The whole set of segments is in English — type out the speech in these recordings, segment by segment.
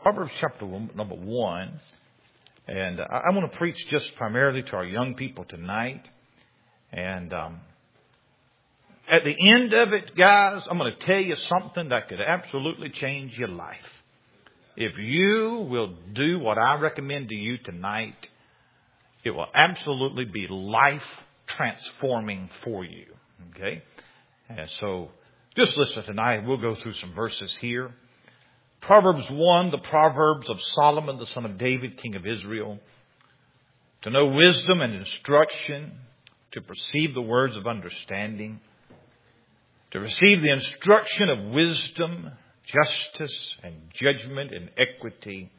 Proverbs chapter number 1. And I want to preach just primarily to our young people tonight. And at the end of it, guys, I'm going to tell you something that could absolutely change your life. If you will do what I recommend to you tonight, it will absolutely be life transforming for you. Okay? And so just listen tonight. We'll go through some verses here. Proverbs 1, the Proverbs of Solomon, the son of David, king of Israel. To know wisdom and instruction, to perceive the words of understanding, to receive the instruction of wisdom, justice and judgment and equity,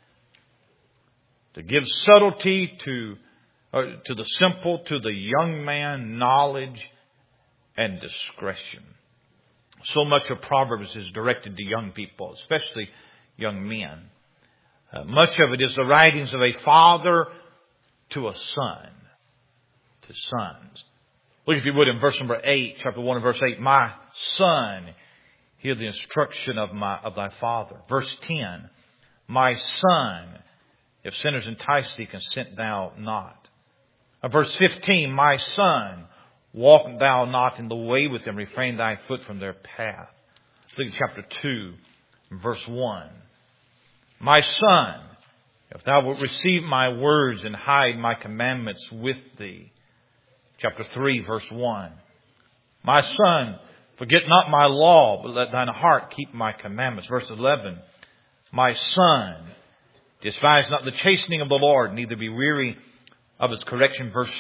to give subtlety to the simple, to the young man, knowledge and discretion. So much of Proverbs is directed to young people, especially young men. Much of it is the writings of a father to a son, to sons. Look, if you would, in verse number 8, chapter 1 and verse 8, my son, hear the instruction of thy father. Verse 10, my son, if sinners entice thee, consent thou not. Verse 15, my son, walk thou not in the way with them, refrain thy foot from their path. Look at chapter 2, verse 1. My son, if thou wilt receive my words and hide my commandments with thee. Chapter 3, verse 1. My son, forget not my law, but let thine heart keep my commandments. Verse 11. My son, despise not the chastening of the Lord, neither be weary of his correction. Verse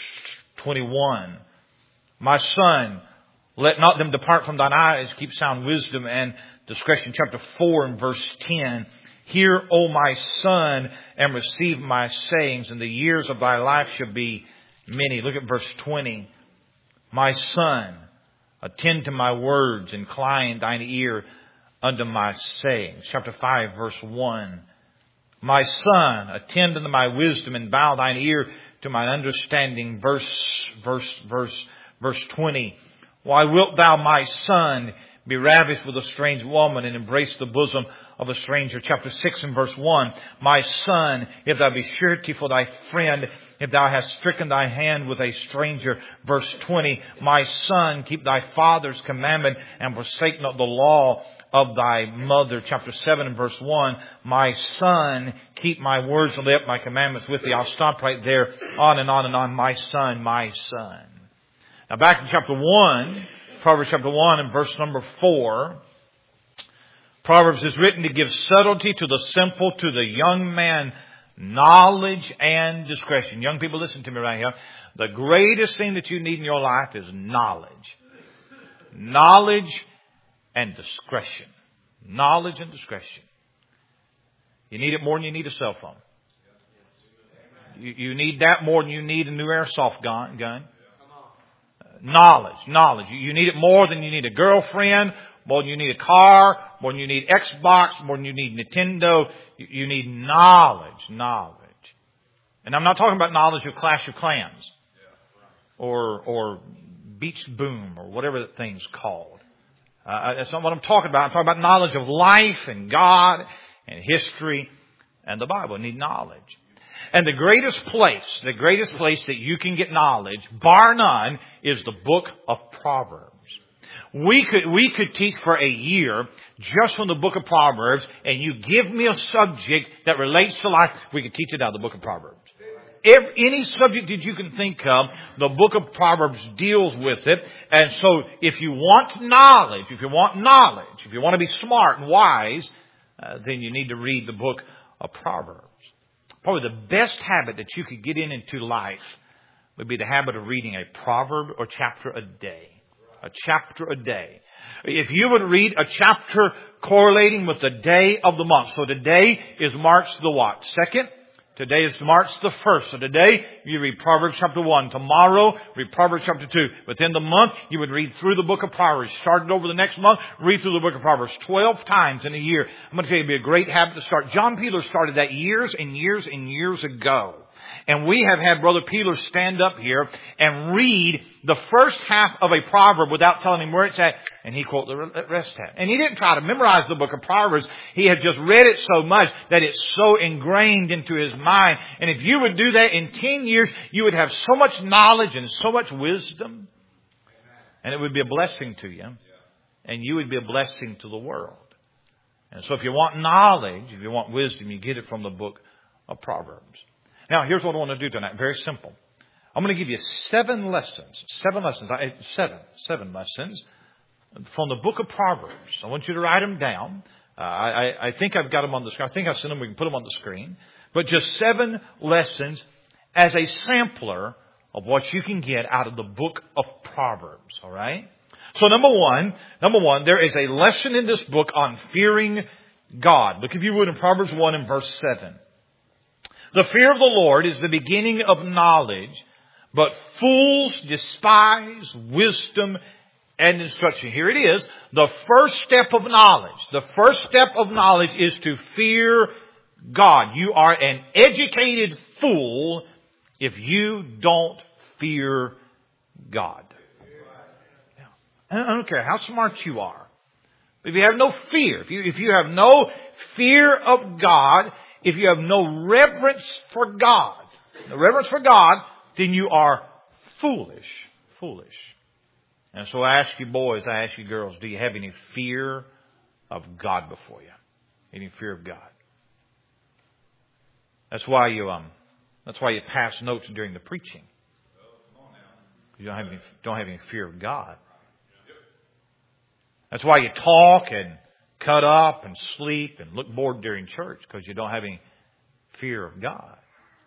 21. My son, let not them depart from thine eyes. Keep sound wisdom and discretion. Chapter 4 and verse 10. Hear, O my son, and receive my sayings, and the years of thy life shall be many. Look at verse 20. My son, attend to my words, incline thine ear unto my sayings. Chapter 5, verse 1. My son, attend unto my wisdom, and bow thine ear to my understanding. Verse 20. Why wilt thou, my son, be ravished with a strange woman and embrace the bosom of a stranger? Chapter 6 and verse 1. My son, if thou be surety for thy friend, if thou hast stricken thy hand with a stranger. Verse 20. My son, keep thy father's commandment and forsake not the law of thy mother. Chapter 7 and verse 1. My son, keep my words and lay up my commandments with thee. I'll stop right there. On and on and on. My son, my son. Now back in chapter 1, Proverbs chapter 1 and verse number 4. Proverbs is written to give subtlety to the simple, to the young man, knowledge and discretion. Young people, listen to me right here. The greatest thing that you need in your life is knowledge. Knowledge and discretion. Knowledge and discretion. You need it more than you need a cell phone. You need that more than you need a new airsoft gun. Knowledge. You need it more than you need a girlfriend, more than you need a car, more than you need Xbox, more than you need Nintendo. You need knowledge. And I'm not talking about knowledge of Clash of Clans or Beach Boom or whatever that thing's called. That's not what I'm talking about. I'm talking about knowledge of life and God and history and the Bible. You need knowledge. And the greatest place that you can get knowledge, bar none, is the book of Proverbs. We could teach for a year just from the book of Proverbs, and you give me a subject that relates to life, we could teach it out of the book of Proverbs. Any subject that you can think of, the book of Proverbs deals with it. And so if you want knowledge, if you want to be smart and wise, then you need to read the book of Proverbs. Probably the best habit that you could get into life would be the habit of reading a proverb or chapter a day. A chapter a day. If you would read a chapter correlating with the day of the month. So today is March the what? 2nd? Today is March the 1st. So today you read Proverbs chapter 1. Tomorrow read Proverbs chapter 2. Within the month you would read through the book of Proverbs. Started over the next month, read through the book of Proverbs 12 times in a year. I'm going to tell you, it'd be a great habit to start. John Peeler started that years and years and years ago. And we have had Brother Peeler stand up here and read the first half of a proverb without telling him where it's at. And he quoted the rest half. And he didn't try to memorize the book of Proverbs. He had just read it so much that it's so ingrained into his mind. And if you would do that in 10 years, you would have so much knowledge and so much wisdom. And it would be a blessing to you. And you would be a blessing to the world. And so if you want knowledge, if you want wisdom, you get it from the book of Proverbs. Now, here's what I want to do tonight. Very simple. I'm going to give you 7 lessons. 7 lessons. 7 lessons from the book of Proverbs. I want you to write them down. I think I've got them on the screen. I think I've sent them. We can put them on the screen. But just 7 lessons as a sampler of what you can get out of the book of Proverbs. All right? So number one, there is a lesson in this book on fearing God. Look, if you would, in Proverbs 1 and verse 7. The fear of the Lord is the beginning of knowledge, but fools despise wisdom and instruction. Here it is. The first step of knowledge. The first step of knowledge is to fear God. You are an educated fool if you don't fear God. I don't care how smart you are. If you have no fear, if you have no fear of God, if you have no reverence for God, then you are foolish. Foolish. And so I ask you boys, I ask you girls, do you have any fear of God before you? Any fear of God? That's why you pass notes during the preaching. You don't have any fear of God. That's why you talk and cut up and sleep and look bored during church, because you don't have any fear of God.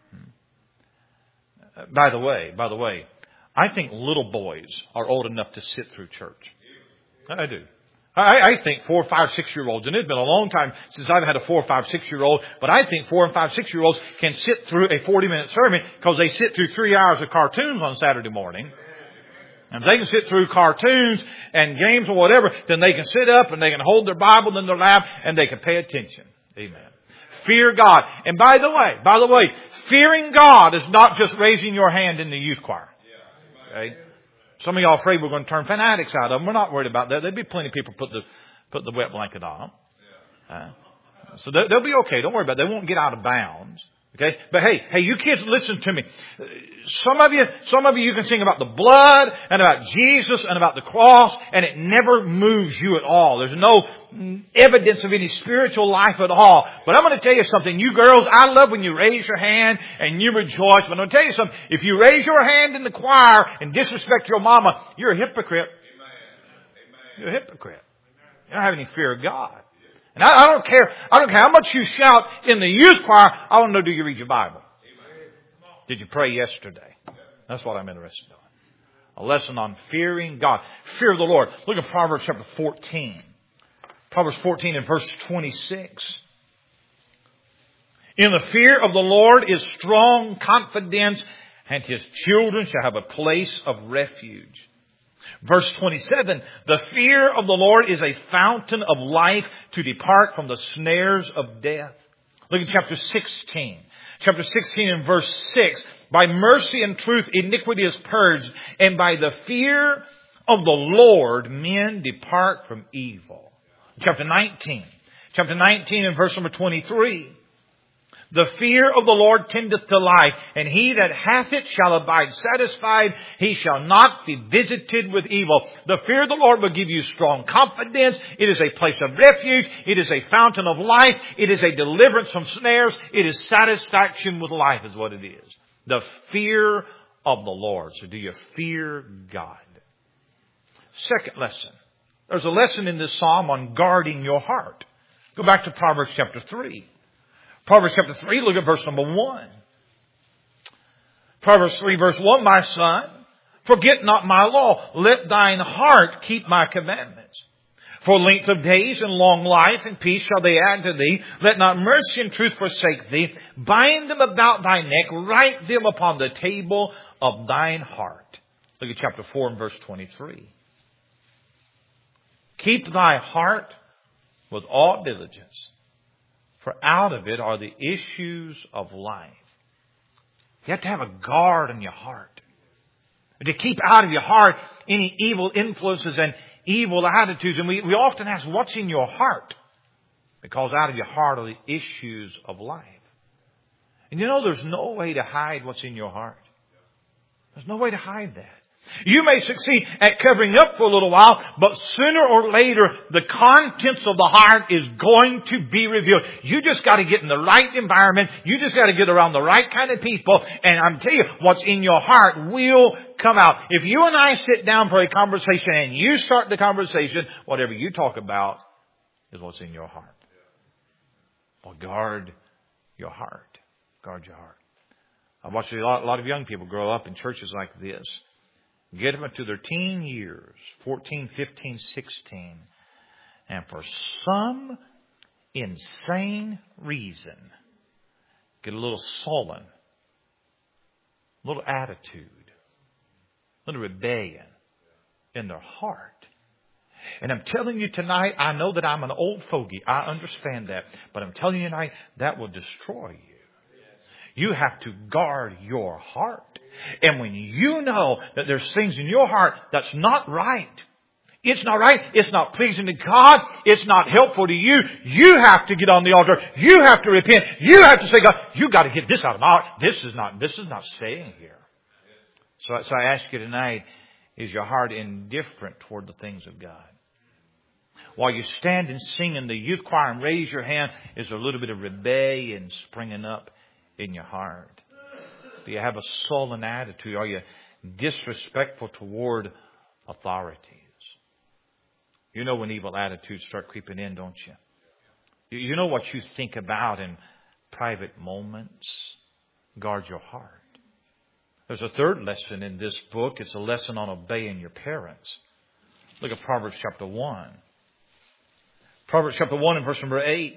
By the way, I think little boys are old enough to sit through church. I do. I think 4, 5, 6-year-olds, and it's been a long time since I've had a 4, 5, 6-year-old, but I think 4 and 5, 6-year-olds can sit through a 40-minute sermon because they sit through 3 hours of cartoons on Saturday morning. And if they can sit through cartoons and games or whatever, then they can sit up and they can hold their Bible in their lap and they can pay attention. Amen. Fear God. And by the way, fearing God is not just raising your hand in the youth choir. Okay? Some of y'all are afraid we're going to turn fanatics out of them. We're not worried about that. There'll be plenty of people put the wet blanket on them. So they'll be okay. Don't worry about it. They won't get out of bounds. Okay? But hey, you kids, listen to me. Some of you can sing about the blood and about Jesus and about the cross, and it never moves you at all. There's no evidence of any spiritual life at all. But I'm going to tell you something. You girls, I love when you raise your hand and you rejoice. But I'm going to tell you something. If you raise your hand in the choir and disrespect your mama, you're a hypocrite. You're a hypocrite. You don't have any fear of God. And I don't care how much you shout in the youth choir. I want to know, do you read your Bible? Did you pray yesterday? That's what I'm interested in. A lesson on fearing God. Fear of the Lord. Look at Proverbs chapter 14. Proverbs 14 and verse 26. In the fear of the Lord is strong confidence, and his children shall have a place of refuge. Verse 27, the fear of the Lord is a fountain of life to depart from the snares of death. Look at chapter 16. Chapter 16 and verse 6. By mercy and truth iniquity is purged, and by the fear of the Lord men depart from evil. Chapter 19. Chapter 19 and verse number 23. The fear of the Lord tendeth to life, and he that hath it shall abide satisfied. He shall not be visited with evil. The fear of the Lord will give you strong confidence. It is a place of refuge. It is a fountain of life. It is a deliverance from snares. It is satisfaction with life is what it is. The fear of the Lord. So do you fear God? Second lesson. There's a lesson in this psalm on guarding your heart. Go back to Proverbs chapter 3. Proverbs chapter 3, look at verse number 1. Proverbs 3 verse 1, my son, forget not my law. Let thine heart keep my commandments. For length of days and long life and peace shall they add to thee. Let not mercy and truth forsake thee. Bind them about thy neck. Write them upon the table of thine heart. Look at chapter 4 and verse 23. Keep thy heart with all diligence, for out of it are the issues of life. You have to have a guard in your heart. To keep out of your heart any evil influences and evil attitudes. And we often ask, what's in your heart? Because out of your heart are the issues of life. And you know, there's no way to hide what's in your heart. There's no way to hide that. You may succeed at covering up for a little while, but sooner or later, the contents of the heart is going to be revealed. You just got to get in the right environment. You just got to get around the right kind of people. And I'm telling you, what's in your heart will come out. If you and I sit down for a conversation and you start the conversation, whatever you talk about is what's in your heart. Well, guard your heart. Guard your heart. I've watched a lot of young people grow up in churches like this. Get them into their teen years, 14, 15, 16. And for some insane reason, get a little sullen, a little attitude, a little rebellion in their heart. And I'm telling you tonight, I know that I'm an old fogey. I understand that. But I'm telling you tonight, that will destroy you. You have to guard your heart. And when you know that there's things in your heart that's not right, it's not right, it's not pleasing to God, it's not helpful to you, you have to get on the altar, you have to repent, you have to say, God, you got to get this out of my heart. This is not staying here. So I ask you tonight, is your heart indifferent toward the things of God? While you stand and sing in the youth choir and raise your hand, is there a little bit of rebellion springing up in your heart? Do you have a sullen attitude? Are you disrespectful toward authorities? You know when evil attitudes start creeping in, don't you? You know what you think about in private moments. Guard your heart. There's a third lesson in this book. It's a lesson on obeying your parents. Look at Proverbs chapter 1. Proverbs chapter 1 and verse number 8.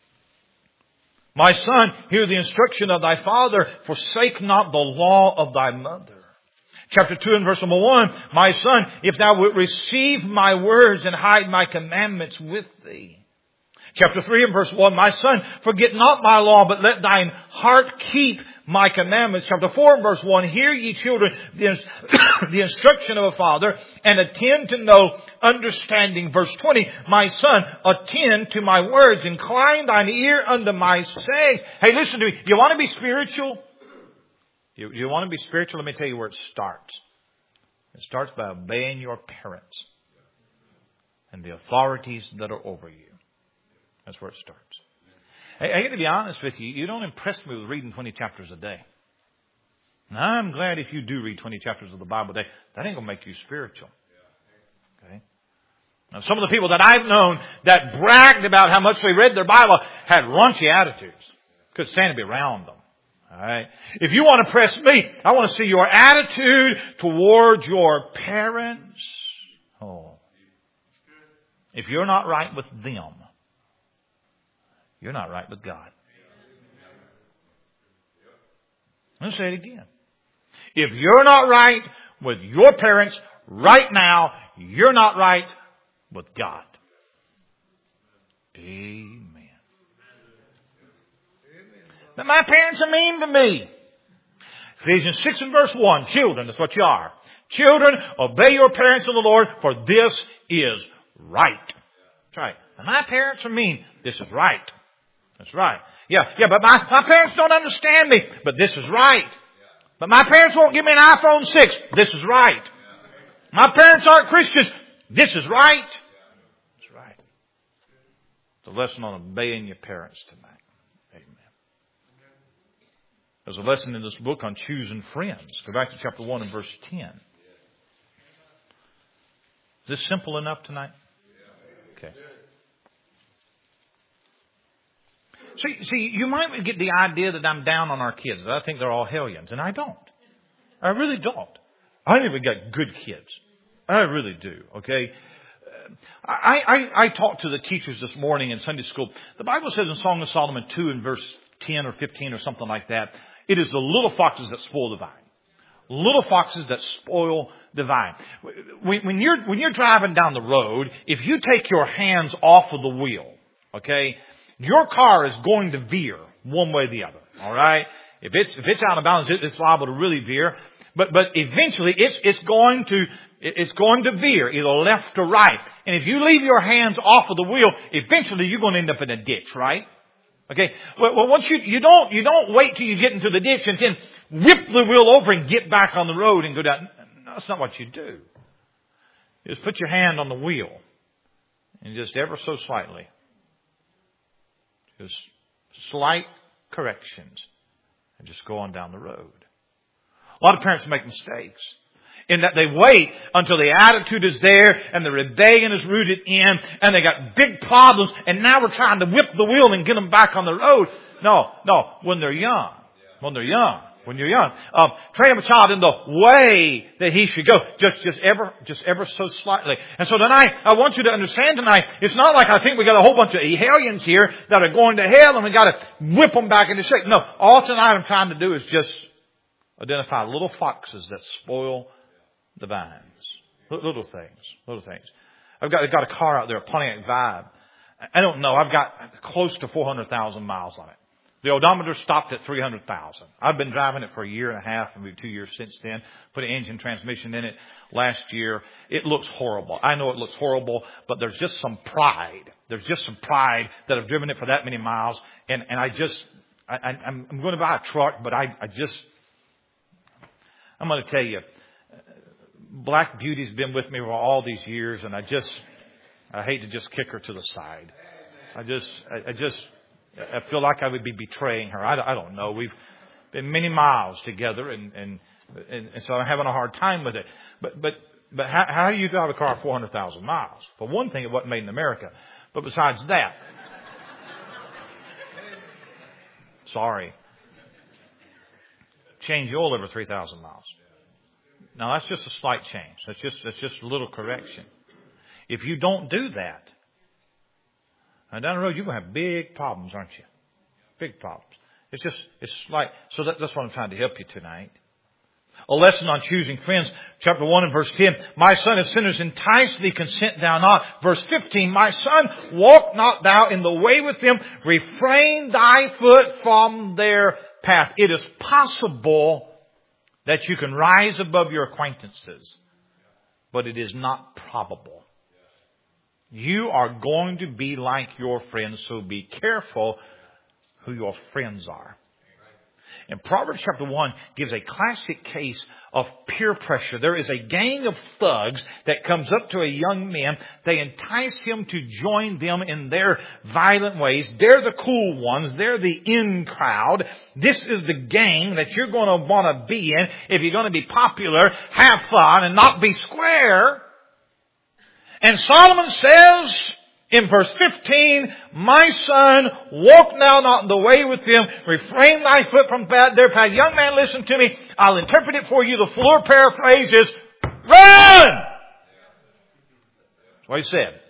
My son, hear the instruction of thy father, forsake not the law of thy mother. Chapter 2 and verse number 1. My son, if thou wilt receive my words and hide my commandments with thee. Chapter 3 and verse 1. My son, forget not my law, but let thine heart keep my commandments. Chapter 4 and verse 1. Hear ye children the instruction of a father, and attend to know understanding. Verse 20. My son, attend to my words, incline thine ear unto my sayings. Hey, listen to me. You want to be spiritual? You want to be spiritual? Let me tell you where it starts. It starts by obeying your parents and the authorities that are over you. That's where it starts. I got to be honest with you. You don't impress me with reading 20 chapters a day. Now, I'm glad if you do read 20 chapters of the Bible a day. That ain't going to make you spiritual. Okay? Now, some of the people that I've known that bragged about how much they read their Bible had raunchy attitudes. Couldn't stand to be around them. All right? If you want to press me, I want to see your attitude towards your parents. Oh. If you're not right with them, you're not right with God. Let me say it again. If you're not right with your parents right now, you're not right with God. Amen. But my parents are mean to me. Ephesians 6 and verse 1. Children, that's what you are. Children, obey your parents in the Lord, for this is right. That's right. And my parents are mean. This is right. That's right. Yeah, but my parents don't understand me. But this is right. But my parents won't give me an iPhone 6. This is right. My parents aren't Christians. This is right. That's right. It's a lesson on obeying your parents tonight. Amen. There's a lesson in this book on choosing friends. Go back to chapter 1 and verse 10. Is this simple enough tonight? Okay. See, you might get the idea that I'm down on our kids. That I think they're all hellions. And I don't. I really don't. I think we got good kids. I really do. Okay. I talked to the teachers this morning in Sunday school. The Bible says in Song of Solomon 2 and verse 10 or 15 or something like that, it is the little foxes that spoil the vine. Little foxes that spoil the vine. When you're driving down the road, if you take your hands off of the wheel, okay, your car is going to veer one way or the other. All right. If it's out of balance, it's liable to really veer. But eventually it's going to veer either left or right. And if you leave your hands off of the wheel, eventually you're going to end up in a ditch, right? Okay. Well, once you don't wait till you get into the ditch and then whip the wheel over and get back on the road and go down. No, that's not what you do. You just put your hand on the wheel and just ever so slightly, just slight corrections, and just go on down the road. A lot of parents make mistakes in that they wait until the attitude is there and the rebellion is rooted in and they got big problems and now we're trying to whip the wheel and get them back on the road. No, when they're young. When you're young. Train up a child in the way that he should go. Just ever so slightly. And so tonight, I want you to understand tonight, it's not like I think we got a whole bunch of hellions here that are going to hell and we got to whip them back into shape. No, all tonight I'm trying to do is just identify little foxes that spoil the vines. Little things. I've got a car out there, a Pontiac Vibe. I don't know. I've got close to 400,000 miles on it. The odometer stopped at 300,000. I've been driving it for a year and a half, maybe 2 years since then. Put an engine transmission in it last year. It looks horrible. I know it looks horrible, but there's just some pride. There's just some pride that I've driven it for that many miles. And I'm going to buy a truck, but I'm going to tell you, Black Beauty's been with me for all these years, and I hate to just kick her to the side. I feel like I would be betraying her. I don't know. We've been many miles together, and so I'm having a hard time with it. But how do you drive a car 400,000 miles? For one thing, it wasn't made in America. But besides that, sorry, change the oil every 3,000 miles. Now that's just a slight change. That's just a little correction. If you don't do that, and down the road, you're going to have big problems, aren't you? Big problems. It's like, so that's what I'm trying to help you tonight. A lesson on choosing friends. Chapter 1 and verse 10. My son, as sinners entice thee, consent thou not. Verse 15. My son, walk not thou in the way with them. Refrain thy foot from their path. It is possible that you can rise above your acquaintances, but it is not probable. You are going to be like your friends, so be careful who your friends are. And Proverbs chapter 1 gives a classic case of peer pressure. There is a gang of thugs that comes up to a young man. They entice him to join them in their violent ways. They're the cool ones. They're the in crowd. This is the gang that you're going to want to be in if you're going to be popular, have fun, and not be square. And Solomon says in verse 15, my son, walk now not in the way with them. Refrain thy foot from their path. Young man, listen to me. I'll interpret it for you. The fuller paraphrase is, run! That's what he said.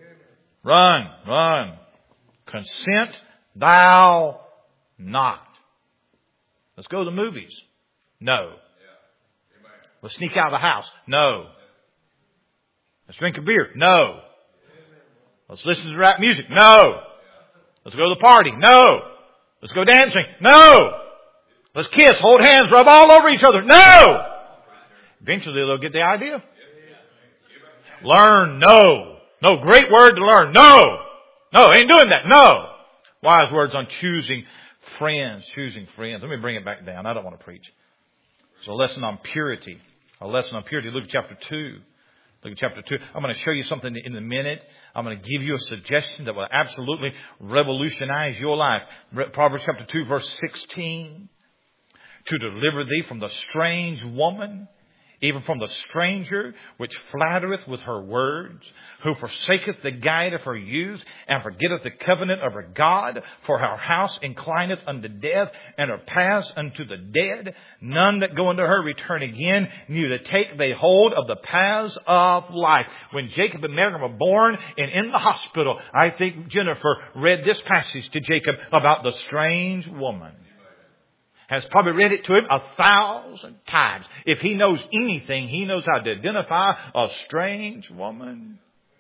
Run. Consent thou not. Let's go to the movies. No. Let's sneak out of the house. No. Let's drink a beer. No. Let's listen to rap music. No. Let's go to the party. No. Let's go dancing. No. Let's kiss, hold hands, rub all over each other. No. Eventually they'll get the idea. Learn. No. No, great word to learn. No. Ain't doing that. No. Wise words on choosing friends. Let me bring it back down. I don't want to preach. It's a lesson on purity. Look at chapter 2. Look at chapter 2. I'm going to show you something in a minute. I'm going to give you a suggestion that will absolutely revolutionize your life. Proverbs chapter 2 verse 16. To deliver thee from the strange woman, even from the stranger which flattereth with her words, who forsaketh the guide of her youth, and forgetteth the covenant of her God. For her house inclineth unto death, and her paths unto the dead. None that go unto her return again, neither take they hold of the paths of life. When Jacob and Mary were born and in the hospital, I think Jennifer read this passage to Jacob about the strange woman. Has probably read it to him 1,000 times. If he knows anything, he knows how to identify a strange woman.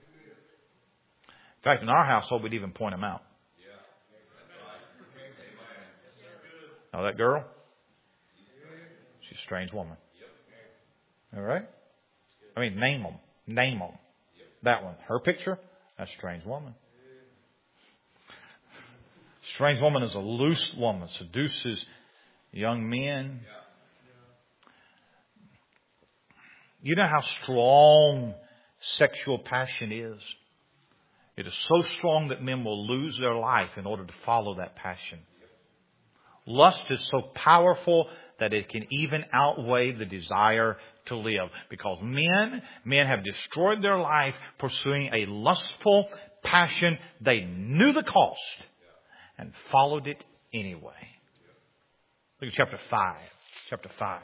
In fact, in our household, we'd even point them out. Now that girl, strange woman. All right? I mean, name them. Name them. That one. Her picture, that's a strange woman. Strange woman is a loose woman. Seduces young men. You know how strong sexual passion is? It is so strong that men will lose their life in order to follow that passion. Lust is so powerful that it can even outweigh the desire to live. Because men have destroyed their life pursuing a lustful passion. They knew the cost and followed it anyway. Look at chapter 5. Chapter 5.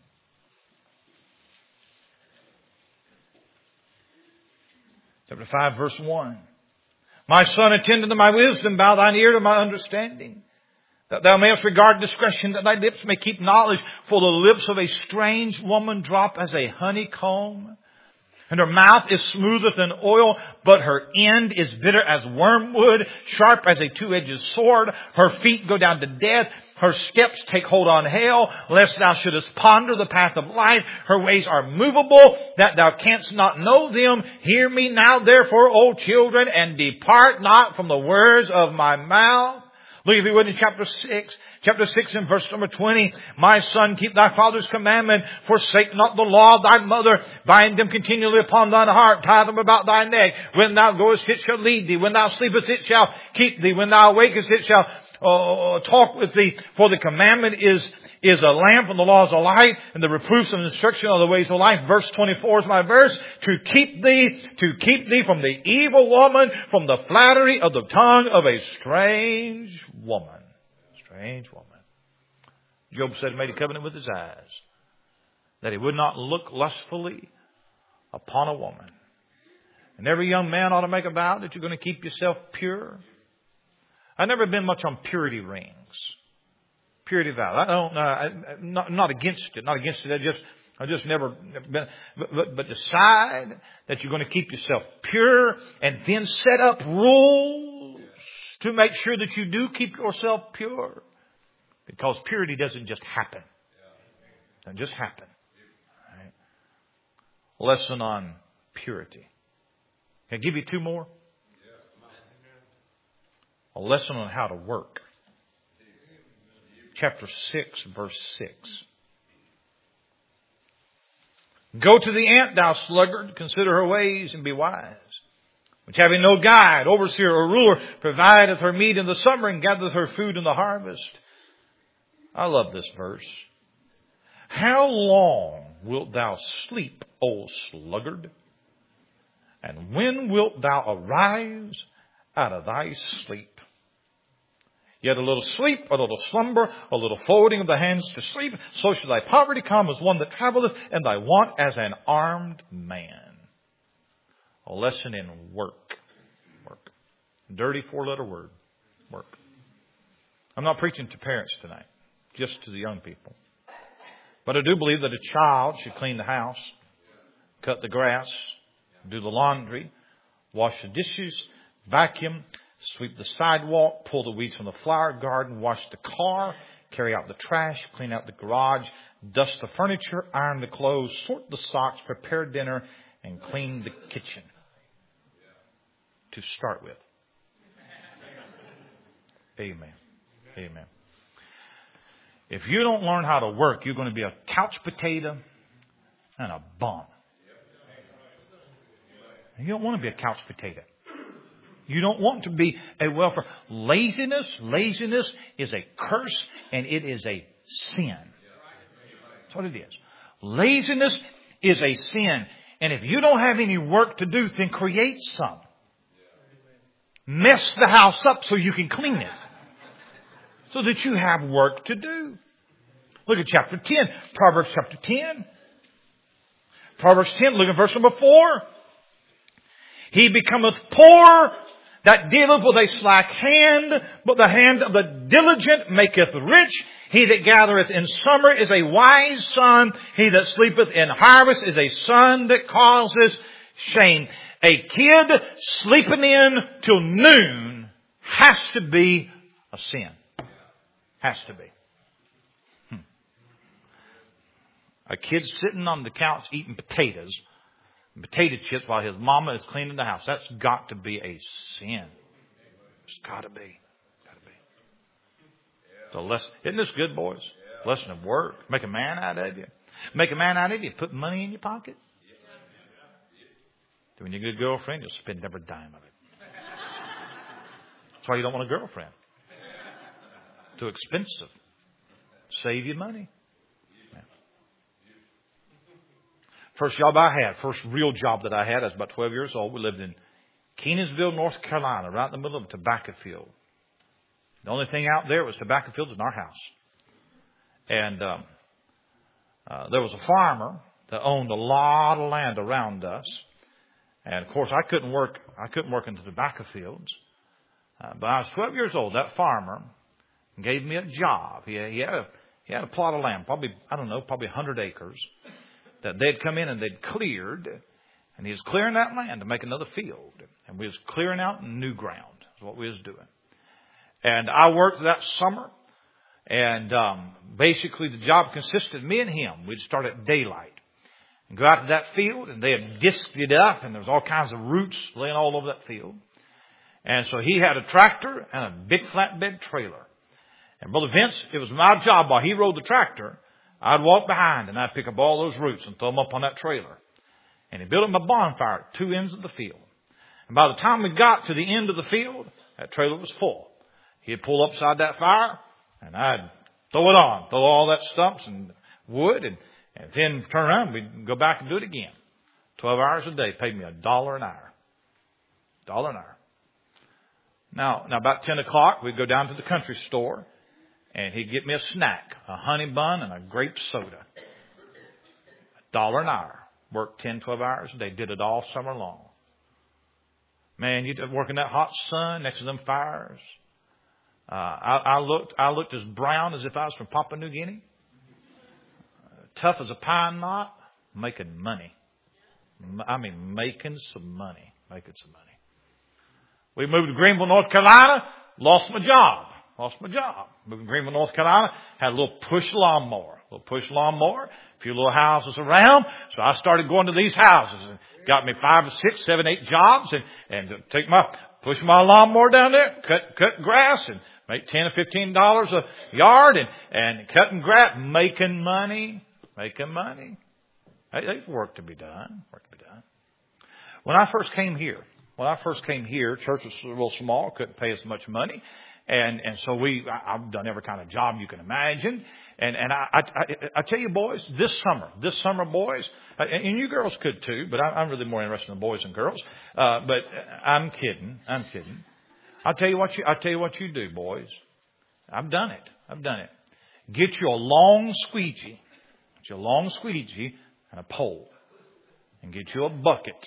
Chapter 5, verse 1. My son, attend unto my wisdom, bow thine ear to my understanding. That thou mayest regard discretion, that thy lips may keep knowledge. For the lips of a strange woman drop as a honeycomb, and her mouth is smoother than oil, but her end is bitter as wormwood, sharp as a two-edged sword. Her feet go down to death. Her steps take hold on hell, lest thou shouldest ponder the path of life. Her ways are movable, that thou canst not know them. Hear me now, therefore, O children, and depart not from the words of my mouth. Look, if you would, in chapter 6. Chapter 6 and verse number 20. My son, keep thy father's commandment. Forsake not the law of thy mother. Bind them continually upon thine heart. Tie them about thy neck. When thou goest, it shall lead thee. When thou sleepest, it shall keep thee. When thou awakest, it shall talk with thee. For the commandment is a lamp, and the law is a light, and the reproofs and instruction are the ways of life. Verse 24 is my verse. To keep thee from the evil woman, from the flattery of the tongue of a strange woman. Strange woman. Job said he made a covenant with his eyes that he would not look lustfully upon a woman. And every young man ought to make a vow that you're going to keep yourself pure. I've never been much on purity rings. Purity vow. I'm not against it. Not against it. I just never been. But decide that you're going to keep yourself pure, and then set up rules to make sure that you do keep yourself pure. Because purity doesn't just happen. It doesn't just happen. Right? Lesson on purity. Can I give you two more? A lesson on how to work. Chapter 6, verse 6. Go to the ant, thou sluggard, consider her ways and be wise. Which having no guide, overseer, or ruler, provideth her meat in the summer and gathereth her food in the harvest. I love this verse. How long wilt thou sleep, O sluggard? And when wilt thou arise out of thy sleep? Yet a little sleep, a little slumber, a little folding of the hands to sleep, so shall thy poverty come as one that travelleth, and thy want as an armed man. A lesson in work. Work. Dirty four-letter word. Work. I'm not preaching to parents tonight, just to the young people. But I do believe that a child should clean the house, cut the grass, do the laundry, wash the dishes, vacuum, sweep the sidewalk, pull the weeds from the flower garden, wash the car, carry out the trash, clean out the garage, dust the furniture, iron the clothes, sort the socks, prepare dinner, and clean the kitchen. To start with. Amen. Amen. If you don't learn how to work, you're going to be a couch potato and a bum. You don't want to be a couch potato. You don't want to be a welfare. Laziness is a curse, and it is a sin. That's what it is. Laziness is a sin. And if you don't have any work to do, then create some. Mess the house up so you can clean it. So that you have work to do. Look at chapter 10. Proverbs chapter 10. Proverbs 10, look at verse number 4. He becometh poor that dealeth with a slack hand, but the hand of the diligent maketh rich. He that gathereth in summer is a wise son. He that sleepeth in harvest is a son that causes shame. A kid sleeping in till noon has to be a sin. Has to be. A kid sitting on the couch eating potatoes, potato chips while his mama is cleaning the house. That's got to be a sin. It's got to be. So isn't this good, boys? Lesson of work. Make a man out of you. Make a man out of you. Put money in your pocket. When you get a good girlfriend, you'll spend every dime of it. That's why you don't want a girlfriend. Too expensive. Save you money. Yeah. First job I had, first real job that I had, I was about 12 years old. We lived in Kenansville, North Carolina, right in the middle of a tobacco field. The only thing out there was tobacco fields in our house. And there was a farmer that owned a lot of land around us. And of course, I couldn't work in the tobacco fields. But I was 12 years old. That farmer gave me a job. He had a plot of land, probably 100 acres, that they'd come in and they'd cleared. And he was clearing that land to make another field. And we was clearing out new ground. Is what we was doing. And I worked that summer. And basically the job consisted of me and him. We'd start at daylight and go out to that field, and they had disked it up, and there was all kinds of roots laying all over that field. And so he had a tractor and a big flatbed trailer. And Brother Vince, it was my job while he rode the tractor, I'd walk behind and I'd pick up all those roots and throw them up on that trailer. And he built him a bonfire at two ends of the field. And by the time we got to the end of the field, that trailer was full. He'd pull upside that fire, and I'd throw it on, throw all that stumps and wood, and then turn around, we'd go back and do it again. 12 hours a day, paid me $1 an hour. $1 an hour. Now about 10 o'clock, we'd go down to the country store, and he'd get me a snack, a honey bun and a grape soda. $1 an hour. Worked 10, 12 hours a day. Did it all summer long. Man, you work in that hot sun next to them fires. I looked as brown as if I was from Papua New Guinea. Tough as a pine knot. Making money. I mean, making some money. We moved to Greenville, North Carolina. Lost my job. Moved to Greenville, North Carolina. Had a little push lawnmower. A few little houses around. So I started going to these houses and got me 5 or 6, 7, 8 jobs and push my lawnmower down there, cut grass and make $10 or $15 a yard and cutting grass, making money. There's work to be done. When I first came here, church was a little small, couldn't pay as much money. And so I've done every kind of job you can imagine. And I tell you, boys, this summer, boys, and you girls could too, but I'm really more interested in boys and girls. But I'm kidding. I'll tell you what you do, boys. I've done it. Get you a long squeegee and a pole, and get you a bucket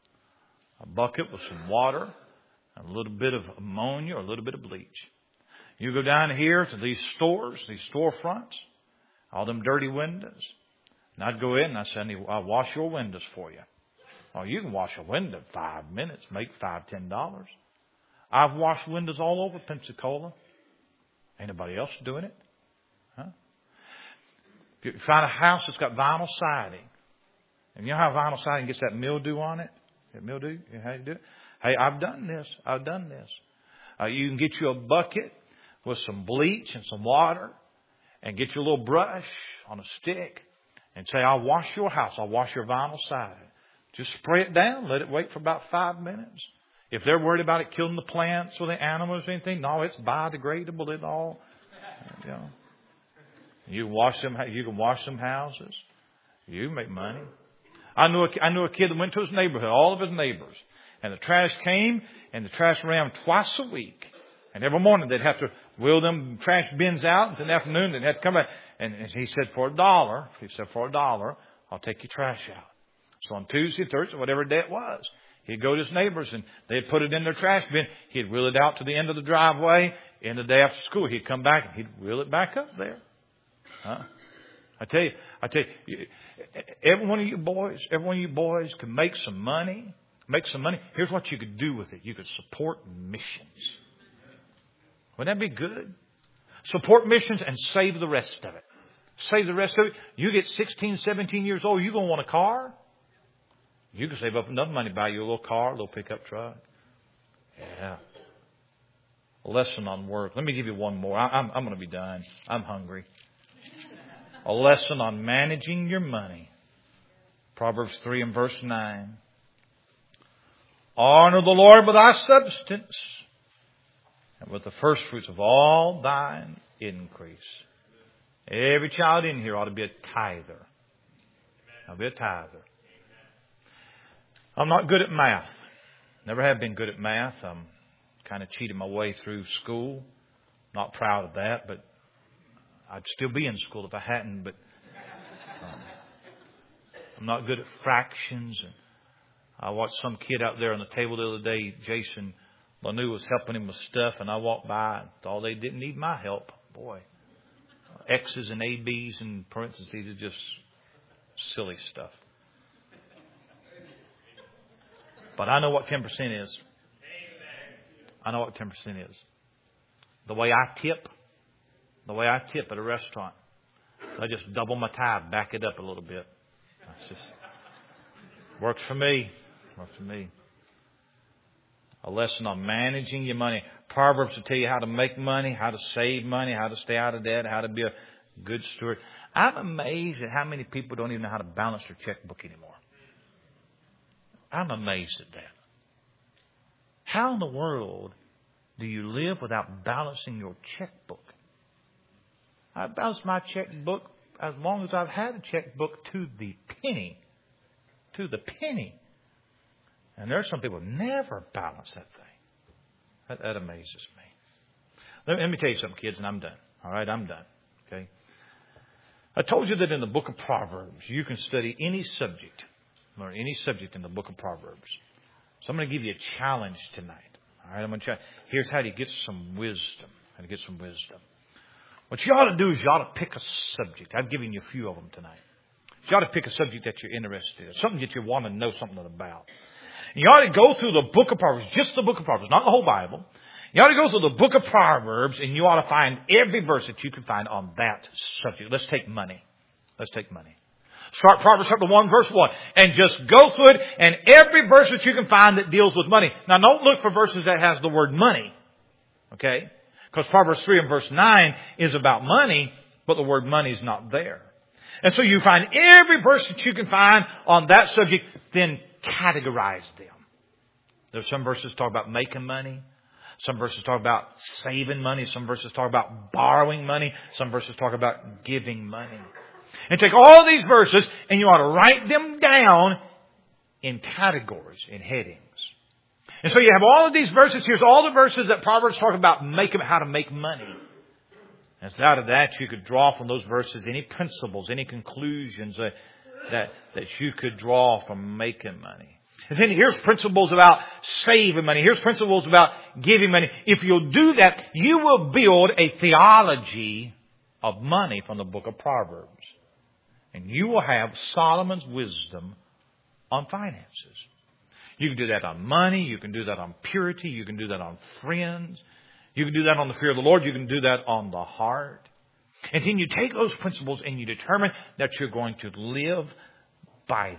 with some water, a little bit of ammonia or a little bit of bleach. You go down here to these stores, these storefronts, all them dirty windows. And I'd go in and I'd say, I'll wash your windows for you. Oh, you can wash a window in 5 minutes, make $5, $10. I've washed windows all over Pensacola. Ain't nobody else doing it. Huh? If you find a house that's got vinyl siding, and you know how vinyl siding gets that mildew on it? That mildew? You know how you do it? Hey, I've done this. You can get you a bucket with some bleach and some water and get your little brush on a stick and say, I'll wash your house. I'll wash your vinyl siding. Just spray it down. Let it wait for about 5 minutes. If they're worried about it killing the plants or the animals or anything, no, it's biodegradable. It all, you know. You can wash some houses. You make money. I knew a kid that went to his neighborhood, all of his neighbors. And the trash came, and the trash ran twice a week. And every morning they'd have to wheel them trash bins out. And in the afternoon they'd have to come back. And he said, for $1, I'll take your trash out. So on Tuesday, Thursday, whatever day it was, he'd go to his neighbors and they'd put it in their trash bin. He'd wheel it out to the end of the driveway. In the day after school, he'd come back and he'd wheel it back up there. Huh? I tell you, every one of you boys can make some money. Here's what you could do with it. You could support missions. Wouldn't that be good? Support missions and save the rest of it. Save the rest of it. You get 16, 17 years old, you're going to want a car? You can save up enough money to buy you a little car, a little pickup truck. Yeah. A lesson on work. Let me give you one more. I'm going to be done. I'm hungry. A lesson on managing your money. Proverbs 3 and verse 9. Honor the Lord with thy substance, and with the first fruits of all thine increase. Every child in here ought to be a tither. I'll be a tither. I'm not good at math. Never have been good at math. I'm kind of cheated my way through school. Not proud of that, but I'd still be in school if I hadn't. But I'm not good at fractions. And I watched some kid out there on the table the other day. Jason Lanu was helping him with stuff, and I walked by and thought they didn't need my help. Boy, X's and AB's and parentheses are just silly stuff. But I know what 10% is. I know what 10% is. The way I tip at a restaurant, I just double my tithe, back it up a little bit. That's just works for me. Works for me. A lesson on managing your money. Proverbs will tell you how to make money, how to save money, how to stay out of debt, how to be a good steward. I'm amazed at how many people don't even know how to balance their checkbook anymore. I'm amazed at that. How in the world do you live without balancing your checkbook? I balance my checkbook as long as I've had a checkbook to the penny. To the penny. And there are some people who never balance that thing. That amazes me. Let me tell you something, kids, and I'm done. All right, I'm done. Okay. I told you that in the book of Proverbs, you can study any subject. Learn any subject in the book of Proverbs. So I'm going to give you a challenge tonight. All right, I'm going to try. Here's how to get some wisdom. How to get some wisdom. What you ought to do is you ought to pick a subject. I've given you a few of them tonight. You ought to pick a subject that you're interested in. Something that you want to know something about. You ought to go through the book of Proverbs. Just the book of Proverbs. Not the whole Bible. You ought to go through the book of Proverbs and you ought to find every verse that you can find on that subject. Let's take money. Let's take money. Start Proverbs chapter 1, verse 1. And just go through it and every verse that you can find that deals with money. Now don't look for verses that has the word money. Okay? Because Proverbs 3 and verse 9 is about money, but the word money is not there. And so you find every verse that you can find on that subject, then categorize them. There's some verses talk about making money. Some verses talk about saving money. Some verses talk about borrowing money. Some verses talk about giving money. And take all these verses and you ought to write them down in categories, in headings. And so you have all of these verses. Here's all the verses that Proverbs talk about how to make money. And so out of that you could draw from those verses any principles, any conclusions that you could draw from making money. And then here's principles about saving money. Here's principles about giving money. If you'll do that, you will build a theology of money from the book of Proverbs. And you will have Solomon's wisdom on finances. You can do that on money. You can do that on purity. You can do that on friends. You can do that on the fear of the Lord. You can do that on the heart. And then you take those principles and you determine that you're going to live by them.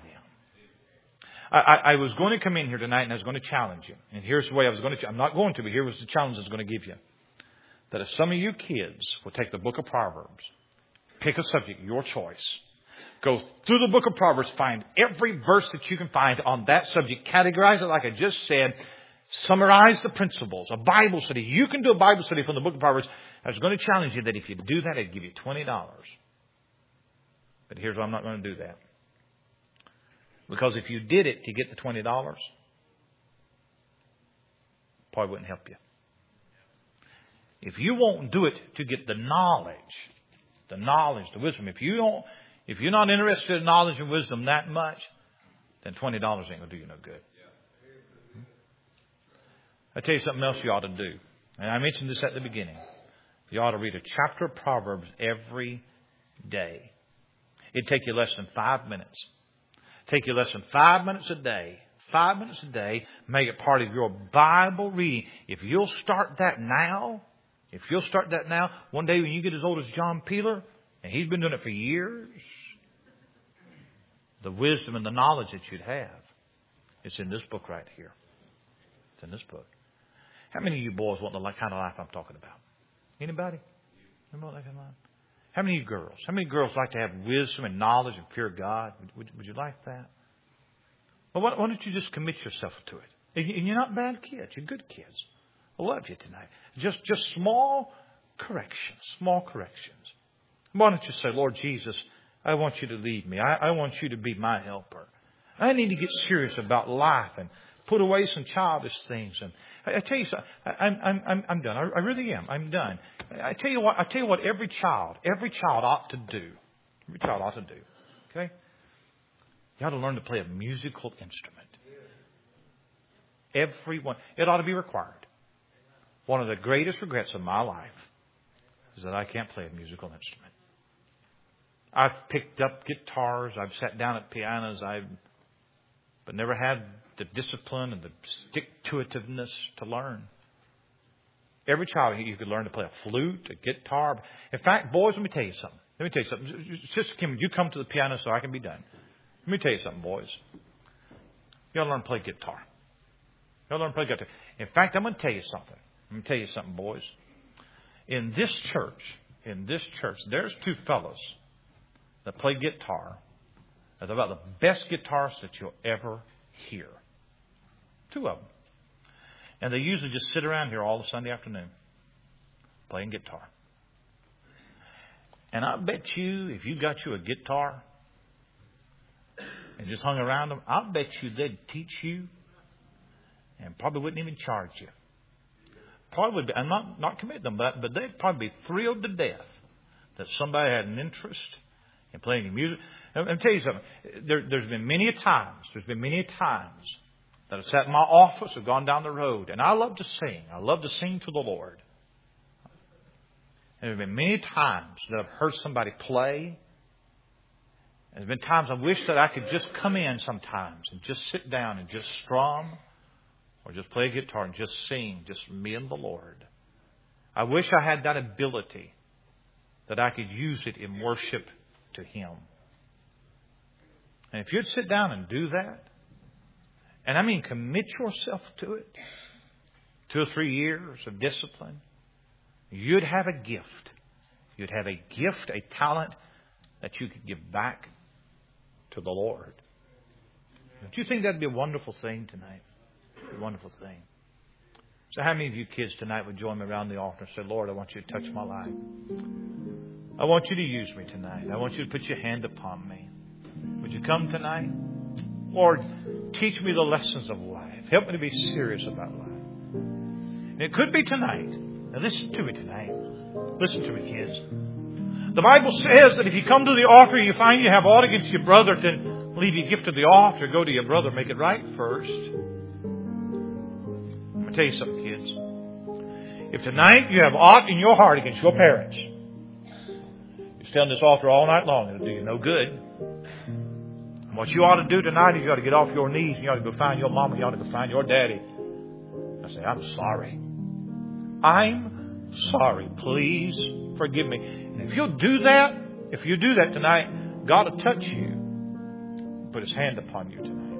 I was going to come in here tonight and I was going to challenge you. And here's the way I was going to. I'm not going to, but here was the challenge I was going to give you. That if some of you kids will take the book of Proverbs, pick a subject, your choice, go through the book of Proverbs, find every verse that you can find on that subject, categorize it like I just said, summarize the principles, a Bible study. You can do a Bible study from the book of Proverbs. I was going to challenge you that if you do that, I'd give you $20. But here's why I'm not going to do that. Because if you did it to get the $20, probably wouldn't help you. If you won't do it to get the knowledge, the wisdom, if you're not interested in knowledge and wisdom that much, then $20 ain't going to do you no good. I'll tell you something else you ought to do. And I mentioned this at the beginning. You ought to read a chapter of Proverbs every day. It'd take you less than 5 minutes. Take you less than 5 minutes a day. 5 minutes a day. Make it part of your Bible reading. If you'll start that now, one day when you get as old as John Peeler, and He's been doing it for years, the wisdom and the knowledge that you'd have, it's in this book right here. It's in this book. How many of you boys want the kind of life I'm talking about? Anybody? Anybody want that kind of life? How many of you girls? How many girls like to have wisdom and knowledge and fear of God? Would you like that? Well, why don't you just commit yourself to it? And you're not bad kids. You're good kids. I love you tonight. Just small corrections. Small corrections. Why don't you say, Lord Jesus, I want you to lead me. I want you to be my helper. I need to get serious about life and put away some childish things. And I tell you something, I'm done. I really am. I'm done. I tell you what every child ought to do. Every child ought to do. Okay? You ought to learn to play a musical instrument. Everyone. It ought to be required. One of the greatest regrets of my life is that I can't play a musical instrument. I've picked up guitars. I've sat down at pianos. But never had the discipline and the stick-to-itiveness to learn. Every child, you could learn to play a flute, a guitar. In fact, boys, let me tell you something. Sister Kim, would you come to the piano so I can be done? Let me tell you something, boys. You ought to learn to play guitar. You ought to learn to play guitar. In fact, I'm going to tell you something. Let me tell you something, boys. In this church, there's two fellows that play guitar. That's about the best guitarists that you'll ever hear. Two of them. And they usually just sit around here all the Sunday afternoon playing guitar. And I bet you, if you got you a guitar and just hung around them, I bet you they'd teach you and probably wouldn't even charge you. Probably would be, I'm not committing them, but they'd probably be thrilled to death that somebody had an interest in playing music. Let me tell you something. There's been many times that I've sat in my office or gone down the road, and I love to sing. I love to sing to the Lord. And there have been many times that I've heard somebody play. There's been times I wish that I could just come in sometimes and just sit down and just strum or just play a guitar and just sing, just me and the Lord. I wish I had that ability that I could use it in worship to Him. And if you'd sit down and do that, and I mean commit yourself to it, 2 or 3 years of discipline, you'd have a gift. You'd have a gift, a talent that you could give back to the Lord. Don't you think that'd be a wonderful thing tonight? A wonderful thing. So how many of you kids tonight would join me around the altar and say, Lord, I want you to touch my life. I want you to use me tonight. I want you to put your hand upon me. Would you come tonight? Lord, teach me the lessons of life. Help me to be serious about life. And it could be tonight. Now listen to me tonight. Listen to me, kids. The Bible says that if you come to the altar and you find you have aught against your brother, then leave your gift at the altar. Go to your brother. Make it right first. I'm going to tell you something, kids. If tonight you have aught in your heart against your parents, you stay on this altar all night long. It'll do you no good. And what you ought to do tonight is you ought to get off your knees and you ought to go find your mama. You ought to go find your daddy. I say, I'm sorry. I'm sorry. Please forgive me. And if you'll do that, tonight, God will touch you. Put His hand upon you tonight.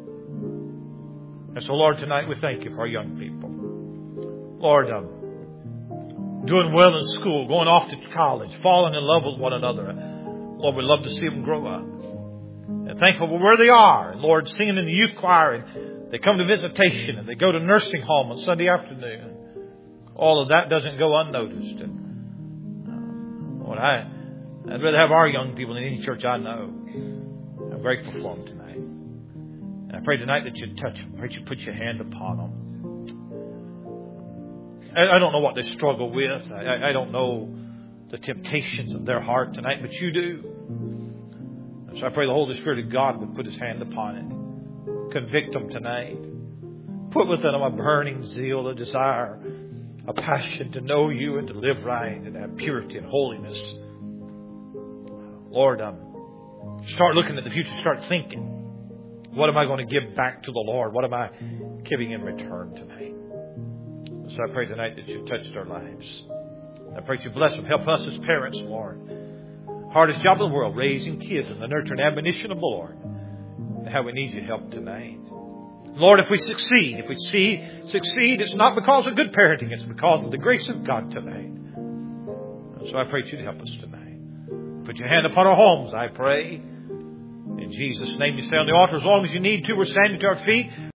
And so, Lord, tonight we thank you for our young people. Lord, doing well in school, going off to college, falling in love with one another. Lord, we love to see them grow up. And thankful for where they are. And Lord, singing in the youth choir, and they come to visitation, and they go to nursing home on Sunday afternoon. All of that doesn't go unnoticed. And Lord, I'd rather have our young people than any church I know. I'm grateful for them tonight. And I pray tonight that you'd touch them. I pray that you'd put your hand upon them. I don't know what they struggle with. I don't know the temptations of their heart tonight, but you do. So I pray the Holy Spirit of God would put His hand upon it. Convict them tonight. Put within them a burning zeal, a desire, a passion to know you and to live right and have purity and holiness. Lord, start looking at the future. Start thinking. What am I going to give back to the Lord? What am I giving in return tonight? So I pray tonight that you touch their lives. I pray that you bless them. Help us as parents, Lord. Hardest job in the world, raising kids in the nurture and admonition of the Lord. How we need your help tonight. Lord, if we succeed, succeed, it's not because of good parenting, it's because of the grace of God tonight. So I pray that you'd help us tonight. Put your hand upon our homes, I pray. In Jesus' name, you stay on the altar as long as you need to. We're standing to our feet.